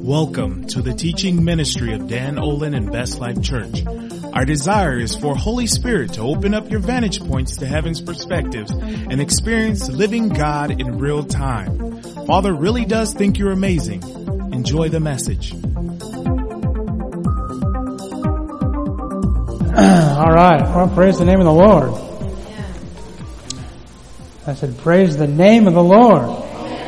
Welcome to the teaching ministry of Dan Olin and Best Life Church. Our desire is for Holy Spirit to open up your vantage points to heaven's perspectives and experience living God in real time. Father really does think you're amazing. Enjoy the message. All right. Well, praise the name of the Lord. I said, praise the name of the Lord.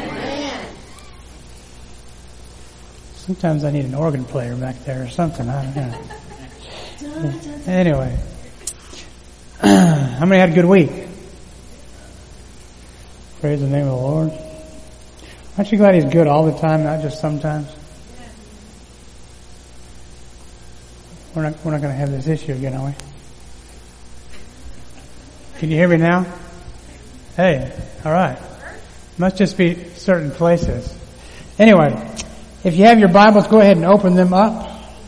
Sometimes I need an organ player back there or something. I don't know. Anyway. How many had a good week? Praise the name of the Lord. Aren't you glad He's good all the time, not just sometimes? We're not going to have this issue again, are we? Can you hear me now? Hey, all right. Must just be certain places. Anyway, if you have your Bibles, go ahead and open them up.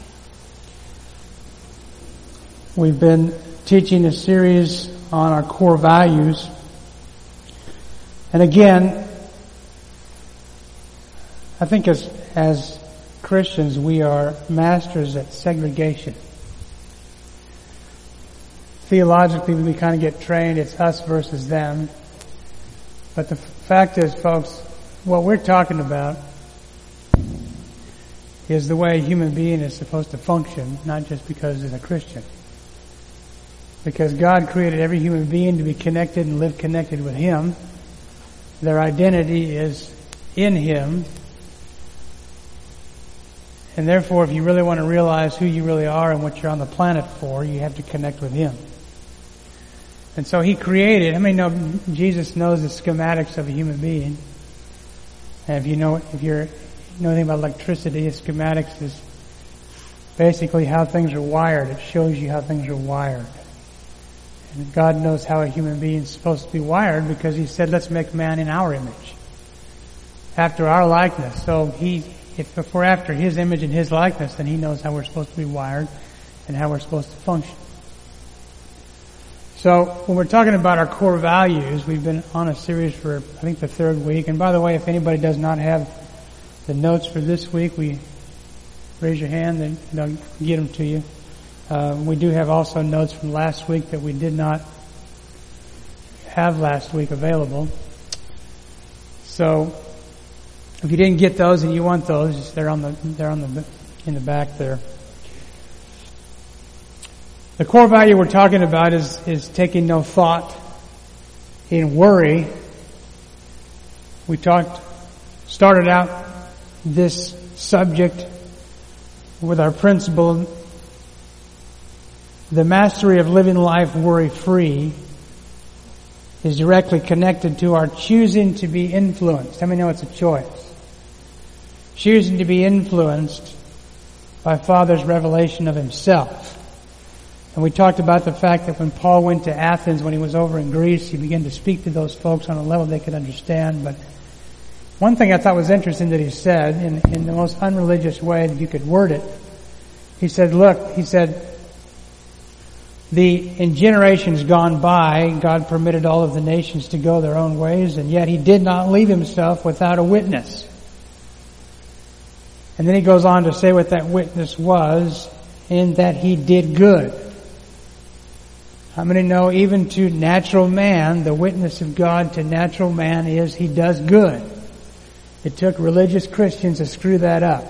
We've been teaching a series on our core values. And again, I think as Christians, we are masters at segregation. Theologically, we kind of get trained, it's us versus them. But the fact is, folks, what we're talking about is the way a human being is supposed to function, not just because he's a Christian. Because God created every human being to be connected and live connected with Him. Their identity is in Him. And therefore, if you really want to realize who you really are and what you're on the planet for, you have to connect with Him. And so He created, how many know Jesus knows the schematics of a human being? And if you know anything about electricity, schematics is basically how things are wired. It shows you how things are wired. And God knows how a human being is supposed to be wired because He said, let's make man in our image, after our likeness. So if we're after His image and His likeness, then He knows how we're supposed to be wired and how we're supposed to function. So when we're talking about our core values, we've been on a series for, I think, the third week. And by the way, if anybody does not have the notes for this week, we raise your hand and they'll get them to you. We do have also notes from last week that we did not have last week available. So if you didn't get those and you want those, they're in the back there. The core value we're talking about is taking no thought in worry. We started out this subject with our principle, the mastery of living life worry-free is directly connected to our choosing to be influenced. How many know it's a choice? Choosing to be influenced by Father's revelation of Himself. And we talked about the fact that when Paul went to Athens, when he was over in Greece, he began to speak to those folks on a level they could understand. But one thing I thought was interesting that he said, in the most unreligious way that you could word it, he said, in generations gone by, God permitted all of the nations to go their own ways, and yet He did not leave Himself without a witness. And then he goes on to say what that witness was, in that He did good. How many know even to natural man, the witness of God to natural man is He does good? It took religious Christians to screw that up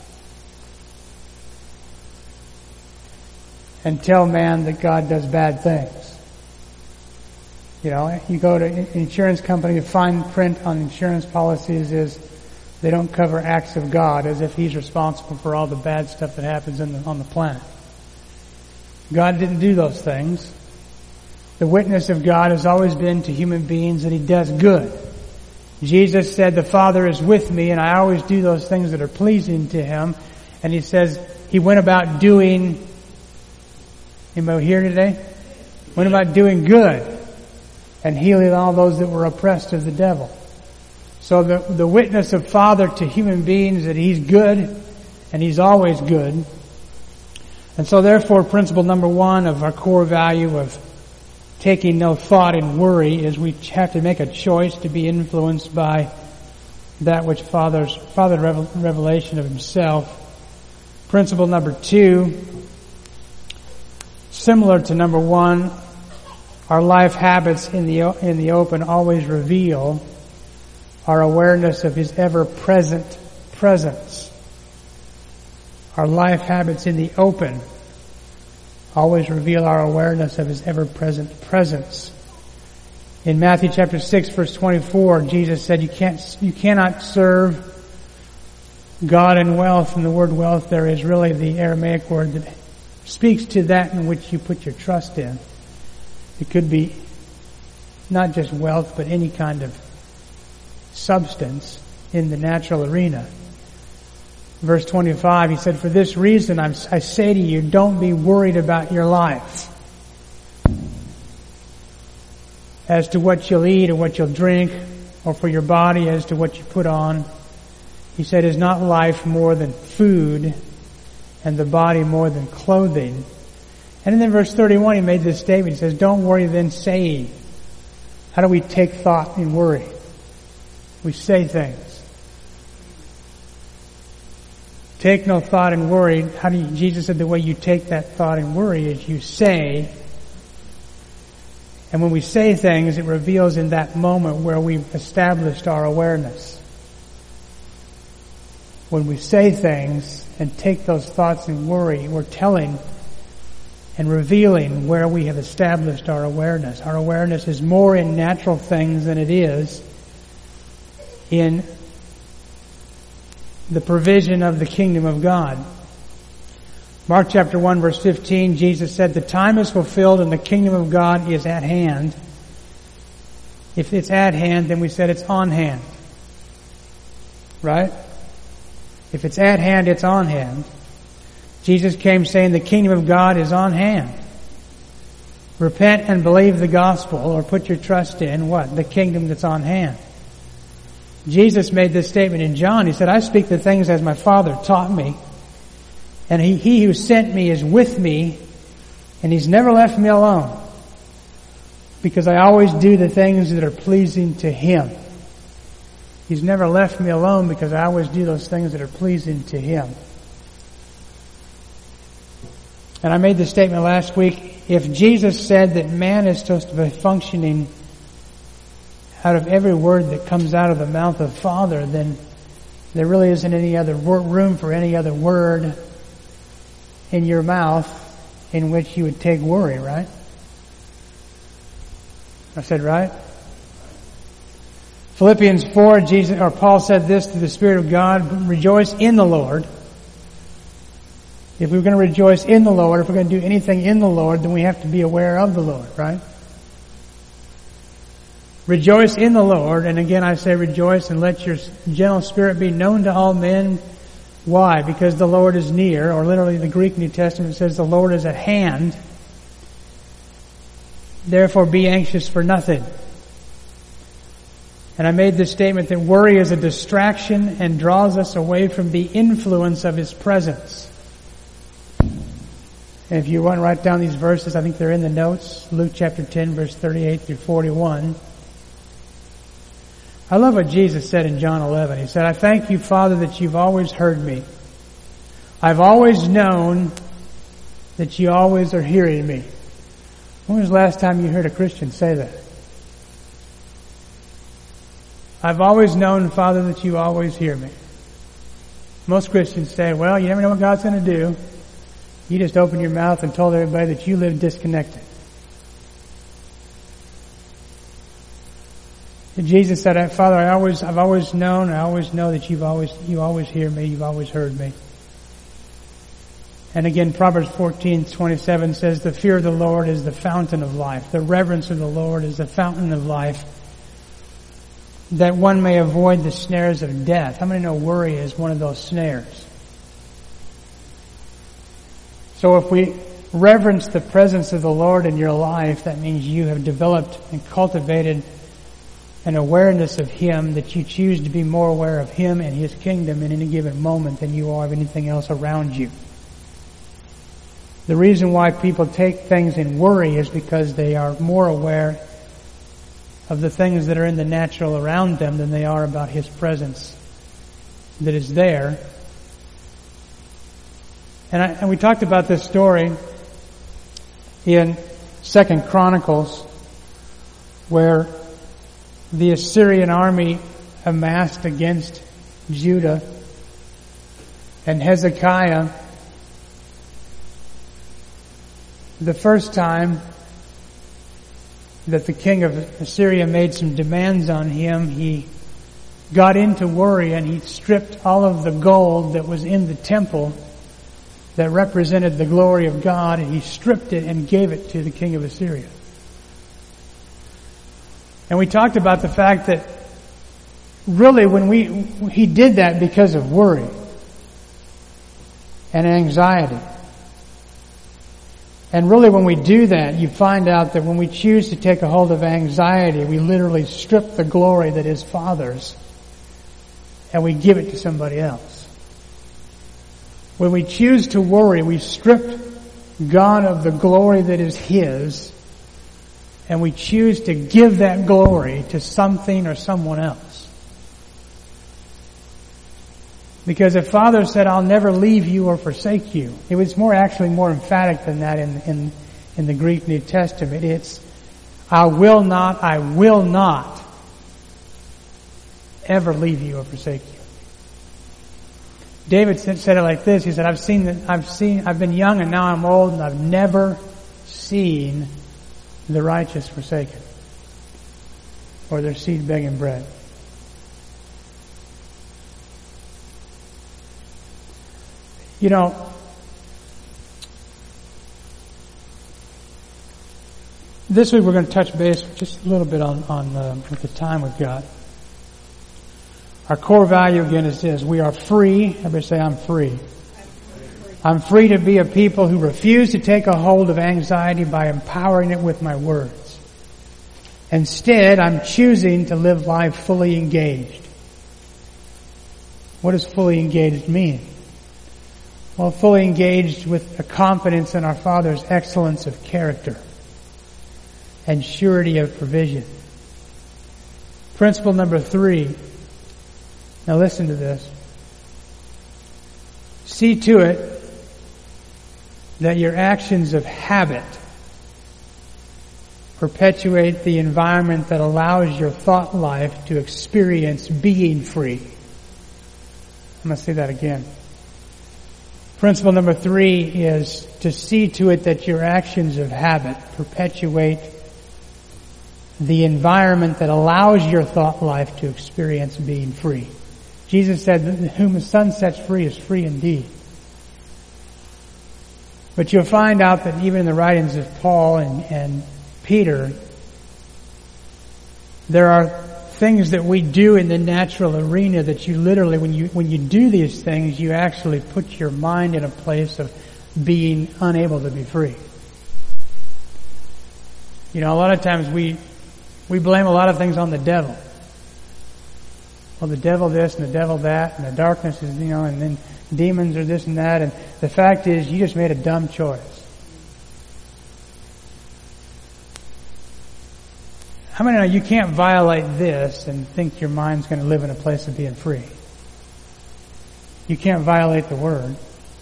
and tell man that God does bad things. You know, you go to an insurance company, the fine print on insurance policies is they don't cover acts of God, as if He's responsible for all the bad stuff that happens on the planet. God didn't do those things. The witness of God has always been to human beings that He does good. Jesus said, the Father is with me, and I always do those things that are pleasing to Him. And He says He went about doing, anybody here today? Went about doing good and healing all those that were oppressed of the devil. So the witness of Father to human beings that He's good, and He's always good. And so therefore, principle number one of our core value of taking no thought in worry is we have to make a choice to be influenced by that which fathers revelation of himself. Principle number 2, similar to number 1, our life habits in the open always reveal our awareness of his ever-present presence. Our life habits in the open always reveal our awareness of his ever-present presence. In Matthew chapter 6, verse 24, Jesus said, you cannot serve God and wealth. And the word wealth there is really the Aramaic word that speaks to that in which you put your trust in. It could be not just wealth, but any kind of substance in the natural arena. Verse 25, he said, for this reason I say to you, don't be worried about your life as to what you'll eat or what you'll drink, or for your body as to what you put on. He said, is not life more than food, and the body more than clothing? And then in verse 31 he made this statement. He says, don't worry then saying. How do we take thought and worry? We say things. Take no thought and worry. Jesus said the way you take that thought and worry is you say. And when we say things, it reveals in that moment where we've established our awareness. When we say things and take those thoughts and worry, we're telling and revealing where we have established our awareness. Our awareness is more in natural things than it is in the provision of the kingdom of God. Mark chapter 1 verse 15, Jesus said, the time is fulfilled and the kingdom of God is at hand. If it's at hand, then we said it's on hand. Right? If it's at hand, it's on hand. Jesus came saying the kingdom of God is on hand. Repent and believe the gospel, or put your trust in what? The kingdom that's on hand. Jesus made this statement in John. He said, I speak the things as my Father taught me. And he who sent me is with me, and he's never left me alone, because I always do the things that are pleasing to him. He's never left me alone because I always do those things that are pleasing to him. And I made this statement last week. If Jesus said that man is supposed to be functioning out of every word that comes out of the mouth of the Father, then there really isn't any other room for any other word in your mouth in which you would take worry, right? I said right? Philippians 4, Paul said this to the Spirit of God, rejoice in the Lord. If we're going to rejoice in the Lord, if we're going to do anything in the Lord, then we have to be aware of the Lord, right? Rejoice in the Lord, and again I say rejoice, and let your gentle spirit be known to all men. Why? Because the Lord is near, or literally the Greek New Testament says the Lord is at hand. Therefore be anxious for nothing. And I made this statement that worry is a distraction and draws us away from the influence of His presence. And if you want to write down these verses, I think they're in the notes. Luke chapter 10, verse 38 through 41. I love what Jesus said in John 11. He said, I thank you, Father, that you've always heard me. I've always known that you always are hearing me. When was the last time you heard a Christian say that? I've always known, Father, that you always hear me. Most Christians say, well, you never know what God's going to do. You just opened your mouth and told everybody that you live disconnected. And Jesus said, Father, I've always known, I always know that you always hear me, you've always heard me. And again, Proverbs 14:27 says, the fear of the Lord is the fountain of life. The reverence of the Lord is the fountain of life, that one may avoid the snares of death. How many know worry is one of those snares? So if we reverence the presence of the Lord in your life, that means you have developed and cultivated an awareness of Him, that you choose to be more aware of Him and His kingdom in any given moment than you are of anything else around you. The reason why people take things in worry is because they are more aware of the things that are in the natural around them than they are about His presence that is there. And we talked about this story in 2 Chronicles, where the Assyrian army amassed against Judah, and Hezekiah, the first time that the king of Assyria made some demands on him, he got into worry and he stripped all of the gold that was in the temple that represented the glory of God, and he stripped it and gave it to the king of Assyria. And we talked about the fact that really he did that because of worry and anxiety. And really when we do that, you find out that when we choose to take a hold of anxiety, we literally strip the glory that is Father's and we give it to somebody else. When we choose to worry, we strip God of the glory that is His, and we choose to give that glory to something or someone else. Because if Father said, "I'll never leave you or forsake you," it was actually more emphatic than that in the Greek New Testament. It's, I will not ever leave you or forsake you. David said it like this. He said, I've been young and now I'm old, and I've never seen the righteous forsaken or their seed begging bread. You know, this week we're going to touch base just a little bit on with the time we've got. Our core value again is this: we are free. Everybody say, "I'm free." I'm free to be a people who refuse to take a hold of anxiety by empowering it with my words. Instead, I'm choosing to live life fully engaged. What does fully engaged mean? Well, fully engaged with a confidence in our Father's excellence of character and surety of provision. Principle number 3. Now listen to this. See to it that your actions of habit perpetuate the environment that allows your thought life to experience being free. I'm going to say that again. Principle number 3 is to see to it that your actions of habit perpetuate the environment that allows your thought life to experience being free. Jesus said, "Whom the Son sets free is free indeed." But you'll find out that even in the writings of Paul and Peter, there are things that we do in the natural arena that you literally, when you do these things, you actually put your mind in a place of being unable to be free. You know, a lot of times we blame a lot of things on the devil. Well, the devil this and the devil that, and the darkness is, and then demons are this and that, and the fact is you just made a dumb choice. How many know you can't violate this and think your mind's going to live in a place of being free? You can't violate the Word.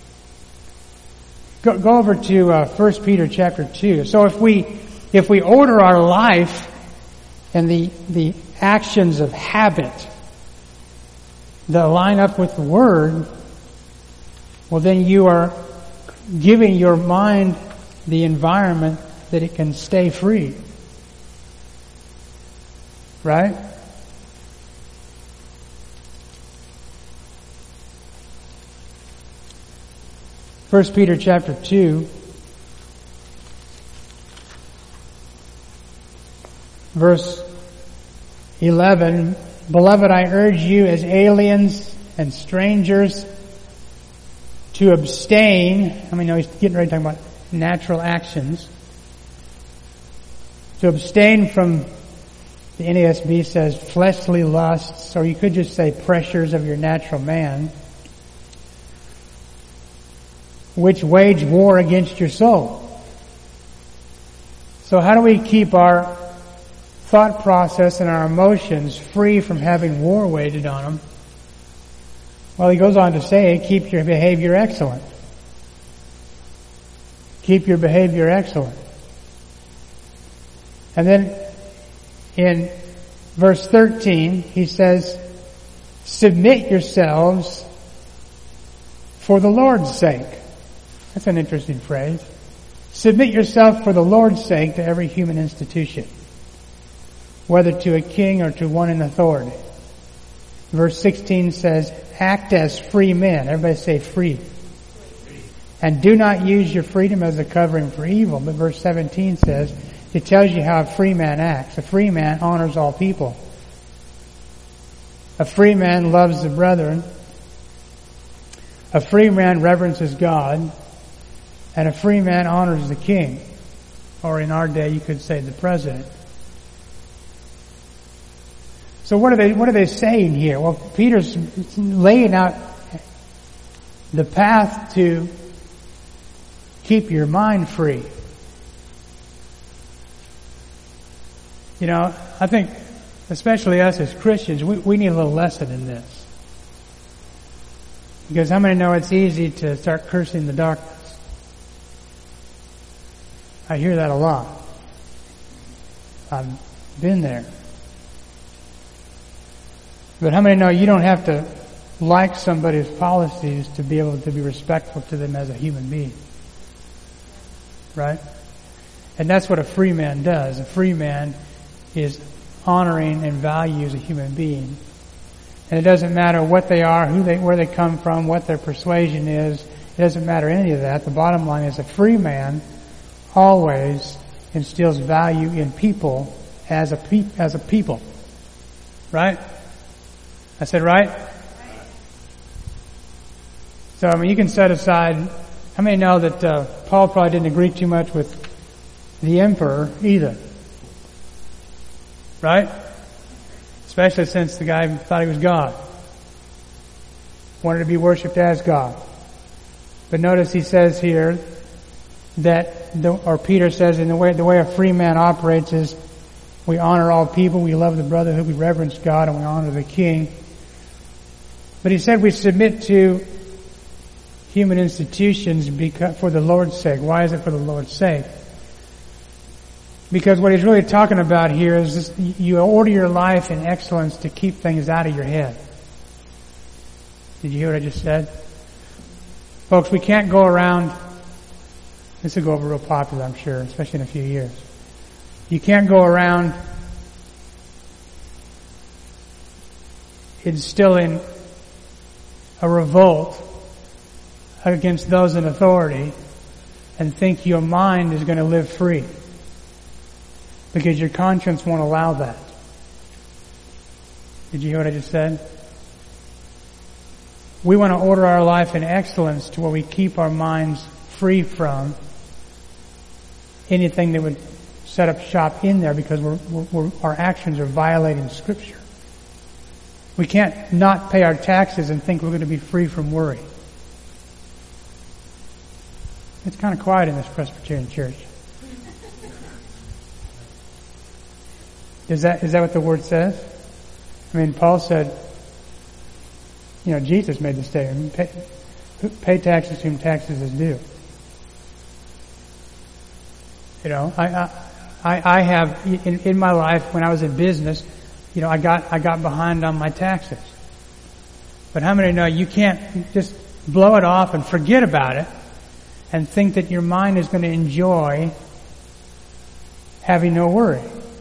Go over to 1 Peter chapter 2. So if we order our life and the actions of habit that line up with the Word, well then you are giving your mind the environment that it can stay free. Right? First Peter chapter 2, verse 11. Beloved, I urge you as aliens and strangers to abstain. I mean, he's getting ready to talk about natural actions. To abstain from, the NASB says, fleshly lusts, or you could just say pressures of your natural man, which wage war against your soul. So how do we keep our thought process and our emotions free from having war waged on them? Well, he goes on to say, keep your behavior excellent. Keep your behavior excellent. And then in verse 13, he says, submit yourselves for the Lord's sake. That's an interesting phrase. Submit yourself for the Lord's sake to every human institution, whether to a king or to one in authority. Verse 16 says, act as free men. Everybody say free. And do not use your freedom as a covering for evil. But verse 17 says, it tells you how a free man acts. A free man honors all people. A free man loves the brethren. A free man reverences God. And a free man honors the king. Or in our day, you could say the president. So what are they saying here? Well, Peter's laying out the path to keep your mind free. You know, I think, especially us as Christians, we need a little lesson in this. Because how many know it's easy to start cursing the darkness? I hear that a lot. I've been there. But how many know you don't have to like somebody's policies to be able to be respectful to them as a human being? Right? And that's what a free man does. A free man is honoring and values a human being. And it doesn't matter what they are, where they come from, what their persuasion is. It doesn't matter any of that. The bottom line is a free man always instills value in people as a people. Right? I said right? So, I mean, you can set aside, how many know that Paul probably didn't agree too much with the emperor either? Right? Especially since the guy thought he was God. Wanted to be worshipped as God. But notice he says here that, or Peter says, in the way a free man operates is we honor all people, we love the brotherhood, we reverence God, and we honor the king. But he said we submit to human institutions for the Lord's sake. Why is it for the Lord's sake? Because what he's really talking about here is this, you order your life in excellence to keep things out of your head. Did you hear what I just said? Folks, we can't go around, this will go over real popular, I'm sure, especially in a few years. You can't go around instilling a revolt against those in authority and think your mind is going to live free. Because your conscience won't allow that. Did you hear what I just said? We want to order our life in excellence to where we keep our minds free from anything that would set up shop in there, because our actions are violating Scripture. We can't not pay our taxes and think we're going to be free from worry. It's kind of quiet in this Presbyterian church. Is that what the Word says? I mean, Paul said, Jesus made the statement, pay taxes to whom taxes is due. I have, in my life, when I was in business, I got behind on my taxes. But how many know you can't just blow it off and forget about it and think that your mind is going to enjoy having no worry?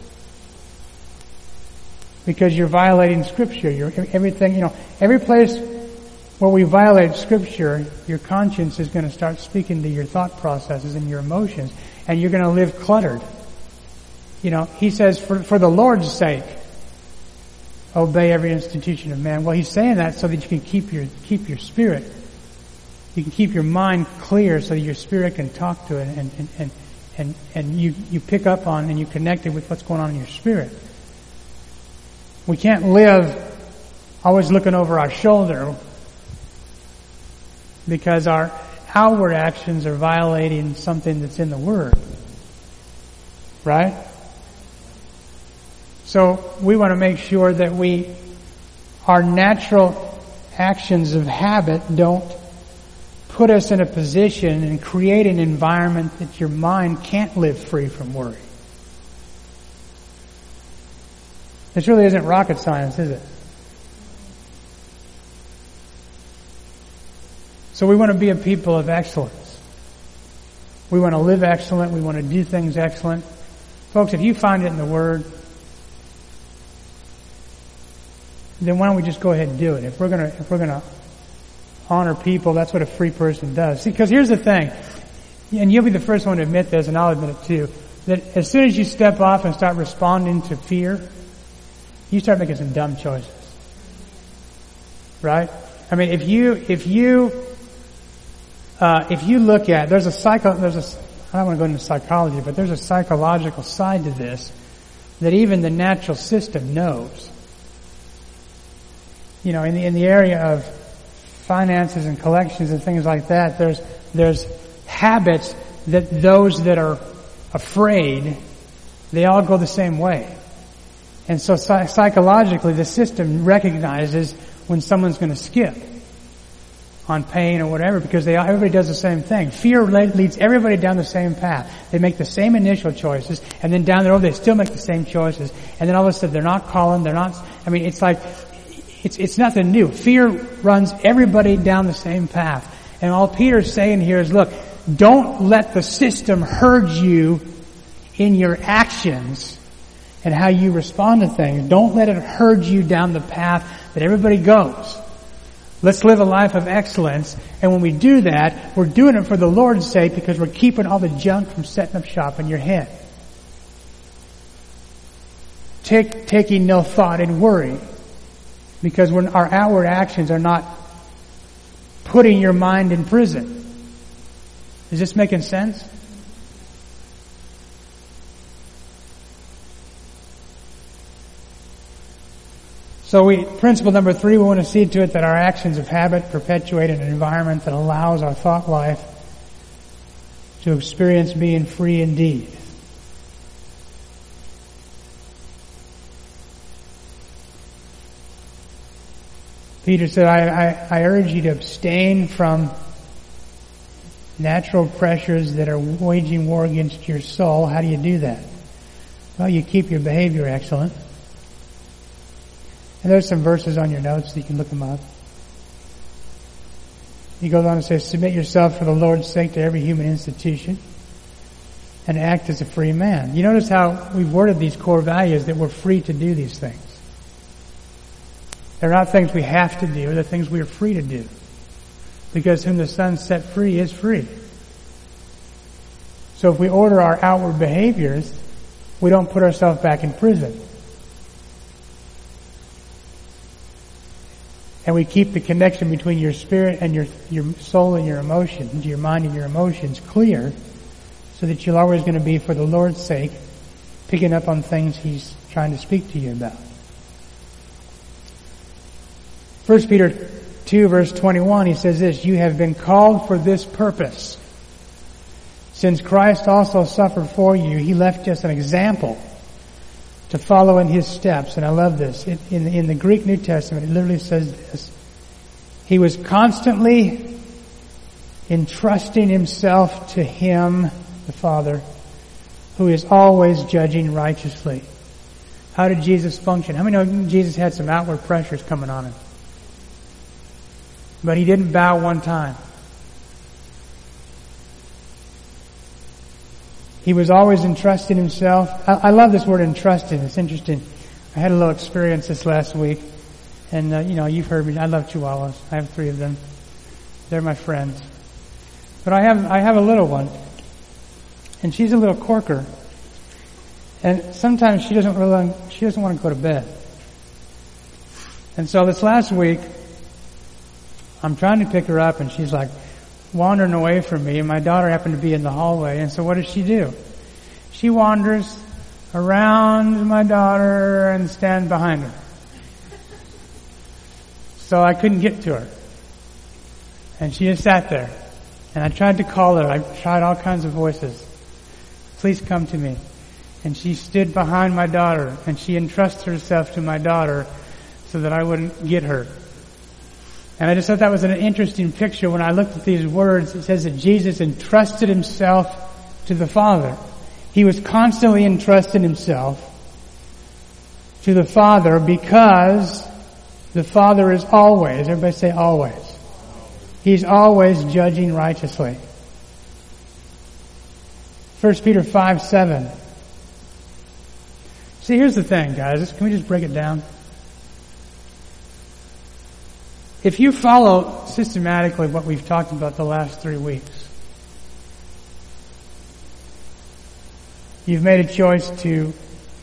Because you're violating Scripture. Every place where we violate Scripture, your conscience is going to start speaking to your thought processes and your emotions, and you're going to live cluttered. He says, for the Lord's sake, obey every institution of man. Well, he's saying that so that you can keep your spirit. You can keep your mind clear so that your spirit can talk to it and you pick up on and you connect it with what's going on in your spirit. We can't live always looking over our shoulder because our outward actions are violating something that's in the Word. Right? So we want to make sure that our natural actions of habit don't put us in a position and create an environment that your mind can't live free from worry. This really isn't rocket science, is it? So we want to be a people of excellence. We want to live excellent. We want to do things excellent. Folks, if you find it in the Word, then why don't we just go ahead and do it? If we're gonna honor people, that's what a free person does. See, because here's the thing, and you'll be the first one to admit this, and I'll admit it too, that as soon as you step off and start responding to fear, you start making some dumb choices. Right? I mean, if you look at, I don't want to go into psychology, but there's a psychological side to this that even the natural system knows. You know, in the area of finances and collections and things like that, there's habits that those that are afraid, they all go the same way. And so psychologically, the system recognizes when someone's going to skip on pain or whatever, because everybody does the same thing. Fear leads everybody down the same path. They make the same initial choices, and then down the road they still make the same choices, and then all of a sudden they're not calling, it's like, it's nothing new. Fear runs everybody down the same path. And all Peter's saying here is, look, don't let the system herd you in your actions and how you respond to things. Don't let it herd you down the path that everybody goes. Let's live a life of excellence, and when we do that, we're doing it for the Lord's sake, because we're keeping all the junk from setting up shop in your head. Taking no thought in worry, because when our outward actions are not putting your mind in prison. Is this making sense? So principle number 3, we want to see to it that our actions of habit perpetuate an environment that allows our thought life to experience being free indeed. Peter said, I urge you to abstain from natural pressures that are waging war against your soul. How do you do that? Well, you keep your behavior excellent. And there's some verses on your notes, so you can look them up. He goes on and says, submit yourself for the Lord's sake to every human institution and act as a free man. You notice how we've worded these core values, that we're free to do these things. They're not things we have to do, they're things we are free to do. Because whom the Son set free is free. So if we order our outward behaviors, we don't put ourselves back in prison. And we keep the connection between your spirit and your soul and your emotions, your mind and your emotions clear, so that you're always going to be, for the Lord's sake, picking up on things He's trying to speak to you about. 1 Peter 2 verse 21, he says this, you have been called for this purpose. Since Christ also suffered for you, He left us an example to follow in His steps. And I love this. In the Greek New Testament, it literally says this. He was constantly entrusting Himself to Him, the Father, who is always judging righteously. How did Jesus function? How many know Jesus had some outward pressures coming on Him? But He didn't bow one time. He was always entrusting Himself. I love this word entrusting. It's interesting. I had a little experience this last week. And, you've heard me. I love Chihuahuas. I have 3 of them. They're my friends. But I have a little one. And she's a little corker. And sometimes she doesn't want to go to bed. And so this last week, I'm trying to pick her up, and she's like wandering away from me, and my daughter happened to be in the hallway. And so what does she do? She wanders around my daughter and stands behind her. So I couldn't get to her. And she just sat there. And I tried to call her. I tried all kinds of voices. Please come to me. And she stood behind my daughter, and she entrusted herself to my daughter so that I wouldn't get her. And I just thought that was an interesting picture when I looked at these words. It says that Jesus entrusted himself to the Father. He was constantly entrusting himself to the Father because the Father is always, everybody say always. He's always judging righteously. 1 Peter 5:7. See, here's the thing, guys. Can we just break it down? If you follow systematically what we've talked about the last 3 weeks, you've made a choice to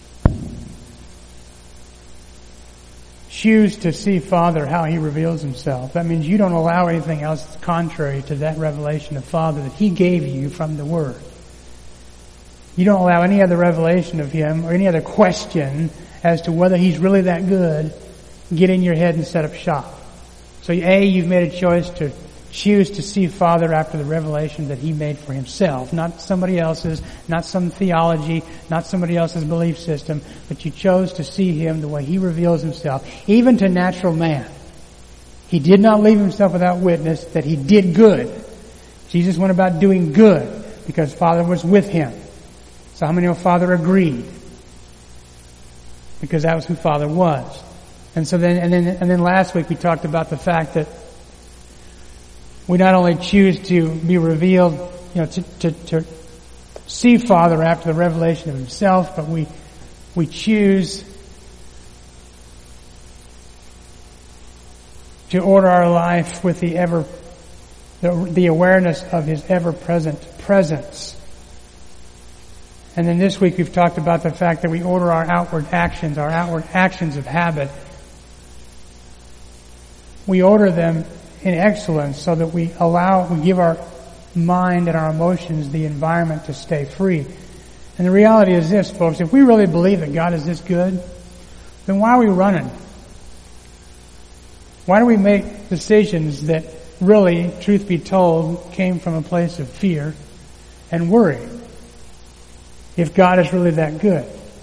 choose to see Father how He reveals Himself. That means you don't allow anything else contrary to that revelation of Father that He gave you from the Word. You don't allow any other revelation of Him or any other question as to whether He's really that good get in your head and set up shop. So A, you've made a choice to choose to see Father after the revelation that He made for Himself, not somebody else's, not some theology, not somebody else's belief system, but you chose to see Him the way He reveals Himself, even to natural man. He did not leave Himself without witness that He did good. Jesus went about doing good because Father was with Him. So how many know Father agreed? Because that was who Father was. And so then last week we talked about the fact that we not only choose to be revealed, to see Father after the revelation of Himself, but we choose to order our life with the awareness of His ever-present presence. And then this week we've talked about the fact that we order our outward actions of habit. We order them in excellence so that we give our mind and our emotions the environment to stay free. And the reality is this, folks, if we really believe that God is this good, then why are we running? Why do we make decisions that really, truth be told, came from a place of fear and worry? If God is really that good,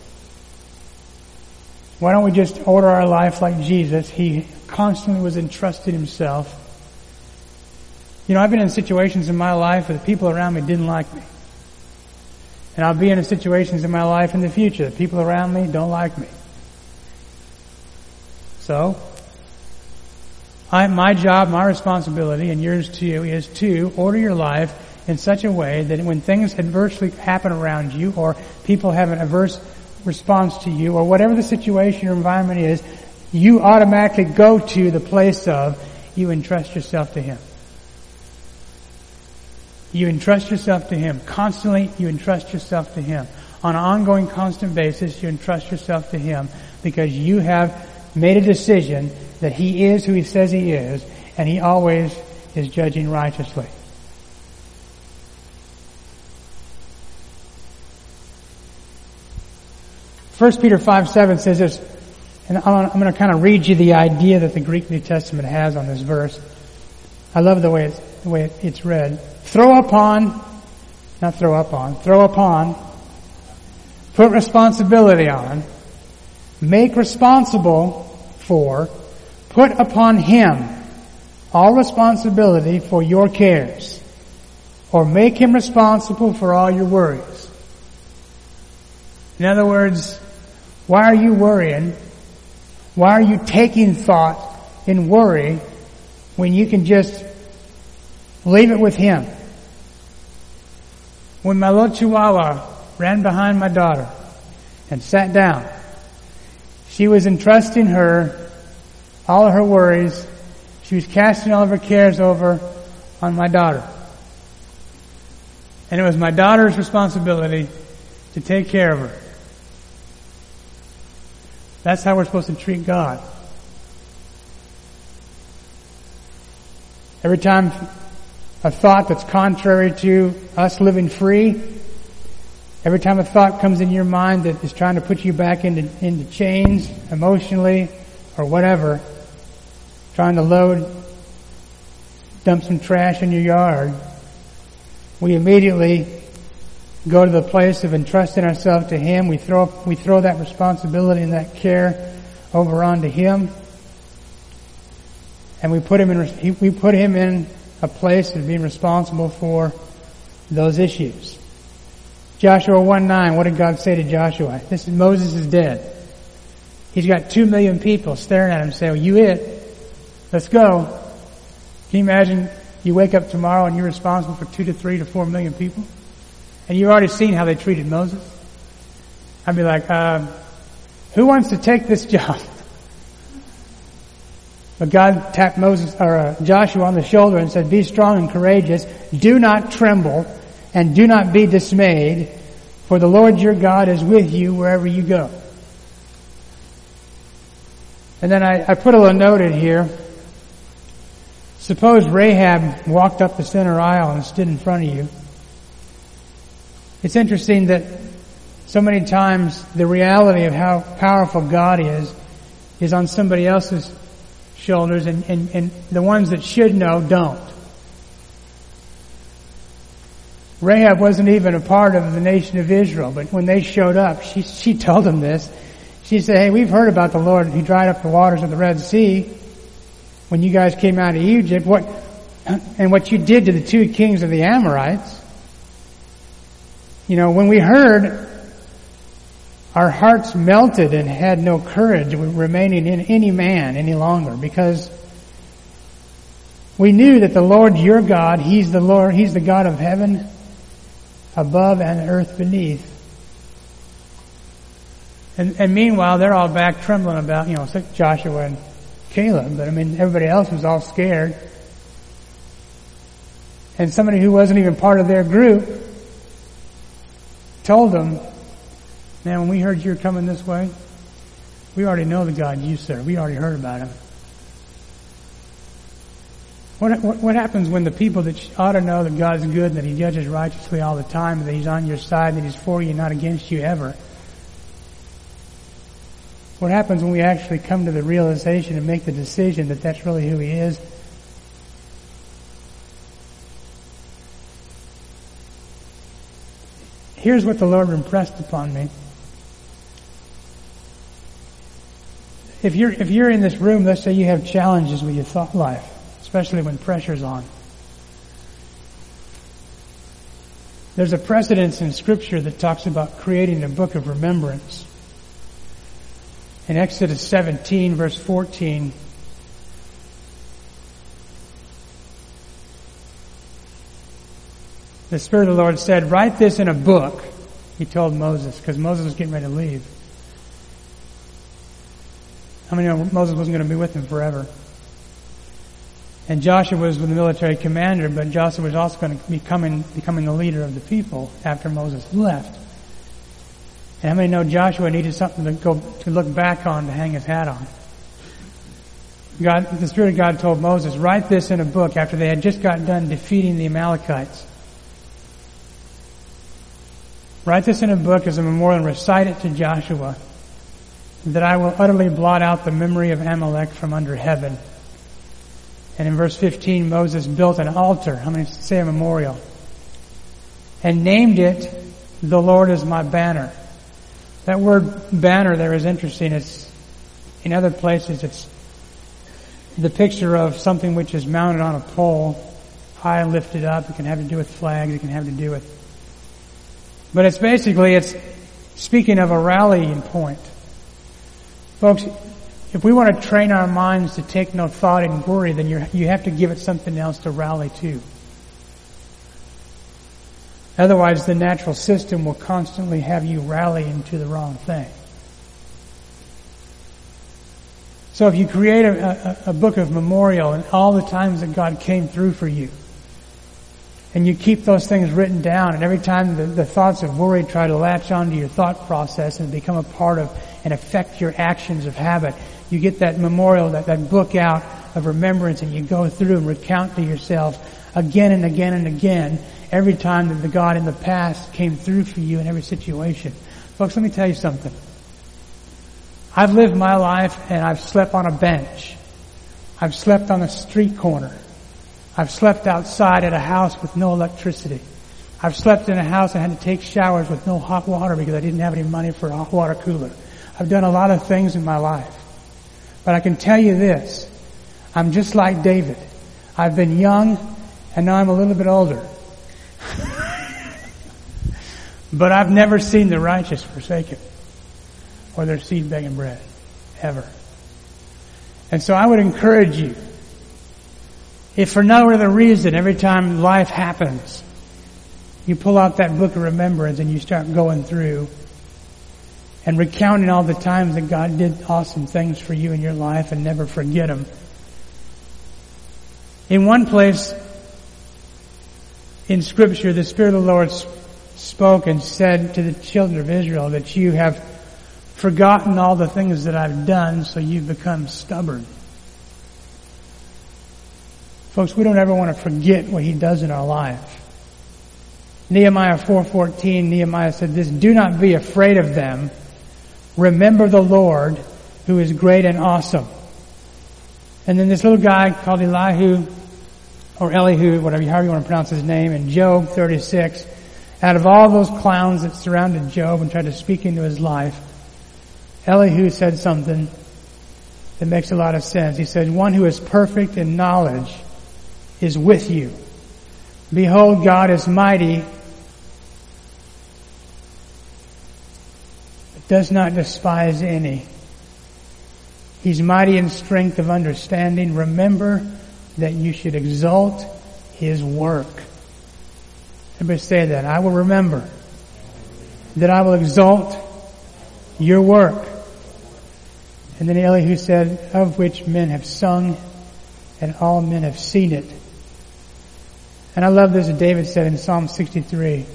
why don't we just order our life like Jesus? He constantly was entrusted Himself. I've been in situations in my life where the people around me didn't like me. And I'll be in situations in my life in the future that people around me don't like me. So, my job, my responsibility, and yours too, is to order your life in such a way that when things adversely happen around you, or people have an adverse response to you, or whatever the situation or environment is, you automatically go to the place of you entrust yourself to Him. You entrust yourself to Him. Constantly, you entrust yourself to Him. On an ongoing, constant basis, you entrust yourself to Him because you have made a decision that He is who He says He is, and He always is judging righteously. 1 Peter 5:7 says this, and I'm going to kind of read you the idea that the Greek New Testament has on this verse. I love the way it's read. Throw upon, put responsibility on, make responsible for, put upon Him all responsibility for your cares, or make Him responsible for all your worries. In other words, why are you worrying? Why are you taking thought in worry when you can just leave it with Him? When my little chihuahua ran behind my daughter and sat down, she was entrusting her all of her worries. She was casting all of her cares over on my daughter. And it was my daughter's responsibility to take care of her. That's how we're supposed to treat God. Every time a thought that's contrary to us living free, every time a thought comes in your mind that is trying to put you back into chains emotionally or whatever, trying to dump some trash in your yard, we immediately go to the place of entrusting ourselves to Him. We throw that responsibility and that care over onto Him. And we put Him in a place of being responsible for those issues. Joshua 1:9, what did God say to Joshua? Moses is dead. He's got 2 million people staring at him saying, well, you it. Let's go. Can you imagine you wake up tomorrow and you're responsible for 2 to 3 to 4 million people? And you've already seen how they treated Moses. I'd be like, who wants to take this job? But God tapped Joshua on the shoulder and said, be strong and courageous. Do not tremble and do not be dismayed, for the Lord your God is with you wherever you go. And then I put a little note in here. Suppose Rahab walked up the center aisle and stood in front of you. It's interesting that so many times the reality of how powerful God is on somebody else's shoulders, and the ones that should know don't. Rahab wasn't even a part of the nation of Israel, but when they showed up, she told them this. She said, hey, we've heard about the Lord who dried up the waters of the Red Sea when you guys came out of Egypt, what you did to the 2 kings of the Amorites. You know, when we heard, our hearts melted and had no courage remaining in any man any longer, because we knew that the Lord your God, He's the Lord, He's the God of heaven above and earth beneath. And meanwhile, they're all back trembling about, except Joshua and Caleb, but everybody else was all scared. And somebody who wasn't even part of their group told them, man, when we heard you're coming this way, we already know the God you serve. We already heard about Him. What happens when the people that ought to know that God is good and that He judges righteously all the time, that He's on your side, that He's for you, not against you ever? What happens when we actually come to the realization and make the decision that that's really who He is? Here's what the Lord impressed upon me. If you're in this room, let's say you have challenges with your thought life, especially when pressure's on. There's a precedence in Scripture that talks about creating a book of remembrance. In Exodus 17, verse 14, the Spirit of the Lord said, write this in a book, He told Moses, because Moses was getting ready to leave. How many know Moses wasn't going to be with him forever? And Joshua was the military commander, but Joshua was also going to be becoming the leader of the people after Moses left. And how many know Joshua needed something to look back on, to hang his hat on? The Spirit of God told Moses, write this in a book after they had just got done defeating the Amalekites. Write this in a book as a memorial and recite it to Joshua, that I will utterly blot out the memory of Amalek from under heaven. And in verse 15, Moses built an altar. How many say a memorial? And named it, the Lord is my banner. That word banner there is interesting. It's, in other places, it's the picture of something which is mounted on a pole, high and lifted up. It can have to do with flags. It can have to do with... But it's speaking of a rallying point. Folks, if we want to train our minds to take no thought and worry, then you have to give it something else to rally to. Otherwise, the natural system will constantly have you rallying to the wrong thing. So if you create a book of memorial and all the times that God came through for you, and you keep those things written down, and every time the thoughts of worry try to latch onto your thought process and become a part of and affect your actions of habit, you get that memorial, that book out of remembrance, and you go through and recount to yourself again and again and again every time that the God in the past came through for you in every situation. Folks, let me tell you something. I've lived my life and I've slept on a bench. I've slept on a street corner. I've slept outside at a house with no electricity. I've slept in a house and had to take showers with no hot water because I didn't have any money for a hot water cooler. I've done a lot of things in my life. But I can tell you this. I'm just like David. I've been young and now I'm a little bit older. But I've never seen the righteous forsaken or their seed begging bread. Ever. And so I would encourage you, if for no other reason, every time life happens, you pull out that book of remembrance and you start going through and recounting all the times that God did awesome things for you in your life and never forget them. In one place in Scripture, the Spirit of the Lord spoke and said to the children of Israel that you have forgotten all the things that I've done, so you've become stubborn. Folks, we don't ever want to forget what He does in our life. Nehemiah 4:14, Nehemiah said this, do not be afraid of them. Remember the Lord who is great and awesome. And then this little guy called Elihu, or Elihu, however you want to pronounce his name, in Job 36, out of all those clowns that surrounded Job and tried to speak into his life, Elihu said something that makes a lot of sense. He said, one who is perfect in knowledge is with you. Behold, God is mighty, but does not despise any. He's mighty in strength of understanding. Remember that you should exalt His work. Everybody say that. I will remember that I will exalt your work. And then Elihu said, of which men have sung and all men have seen it. And I love this, David said in Psalm 63.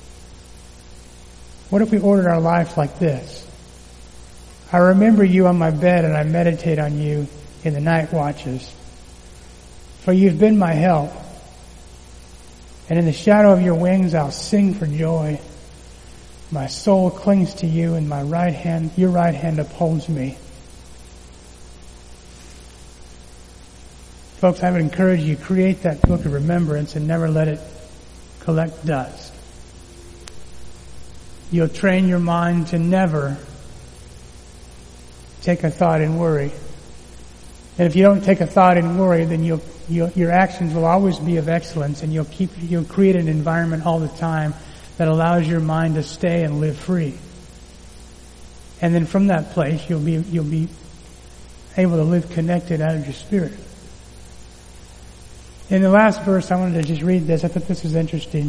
What if we ordered our life like this? I remember you on my bed and I meditate on you in the night watches. For you've been my help. And in the shadow of your wings I'll sing for joy. My soul clings to you and your right hand upholds me. Folks, I would encourage you, create that book of remembrance and never let it collect dust. You'll train your mind to never take a thought and worry. And if you don't take a thought and worry, then your actions will always be of excellence, and you'll create an environment all the time that allows your mind to stay and live free. And then from that place, you'll be able to live connected out of your spirit. In the last verse, I wanted to just read this. I thought this was interesting.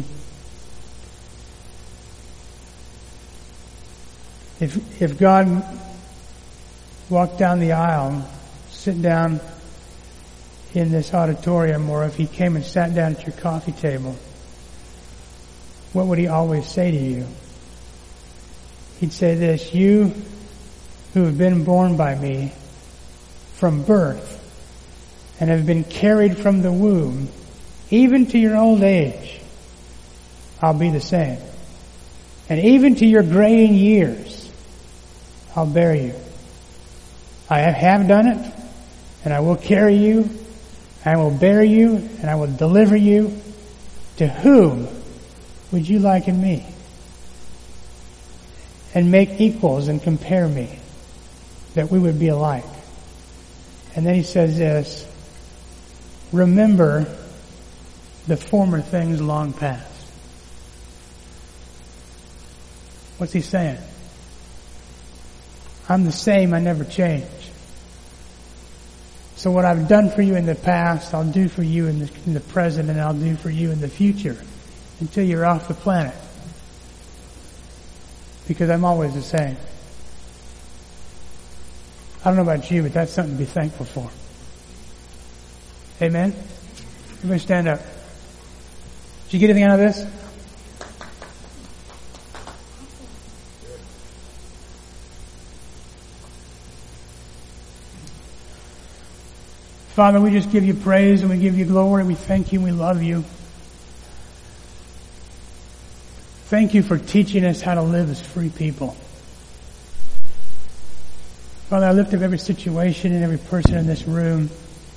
If God walked down the aisle, sit down in this auditorium, or if He came and sat down at your coffee table, what would He always say to you? He'd say this, you who have been born by me from birth and have been carried from the womb, even to your old age, I'll be the same. And even to your graying years, I'll bear you. I have done it, and I will carry you, I will bear you, and I will deliver you. To whom would you liken me? And make equals and compare me, that we would be alike. And then He says this, remember the former things long past. What's He saying? I'm the same, I never change. So what I've done for you in the past, I'll do for you in the present, and I'll do for you in the future until you're off the planet. Because I'm always the same. I don't know about you, but that's something to be thankful for. Amen? Everybody stand up. Did you get anything out of this? Father, we just give you praise and we give you glory. We thank you and we love you. Thank you for teaching us how to live as free people. Father, I lift up every situation and every person in this room.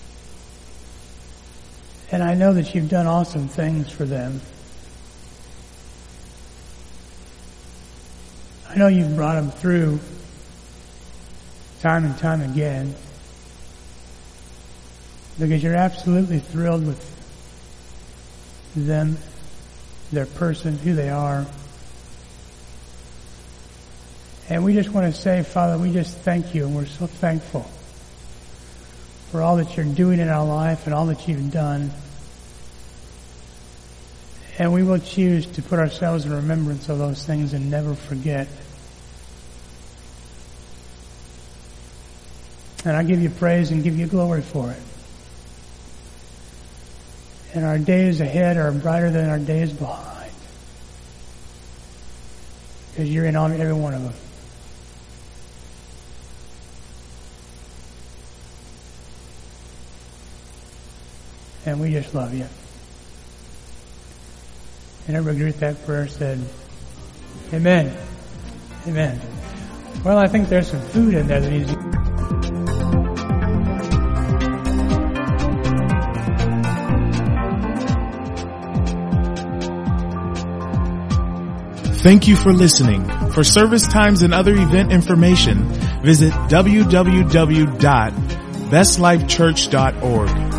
And I know that you've done awesome things for them. I know you've brought them through time and time again, because you're absolutely thrilled with them, their person, who they are. And we just want to say, Father, we just thank you, and we're so thankful for all that you're doing in our life and all that you've done. And we will choose to put ourselves in remembrance of those things and never forget. And I give you praise and give you glory for it. And our days ahead are brighter than our days behind, because you're in on every one of them. And we just love you. And everybody agreed with that prayer said, Amen. Amen. Well, I think there's some food in there that needs to... Thank you for listening. For service times and other event information, visit www.bestlifechurch.org.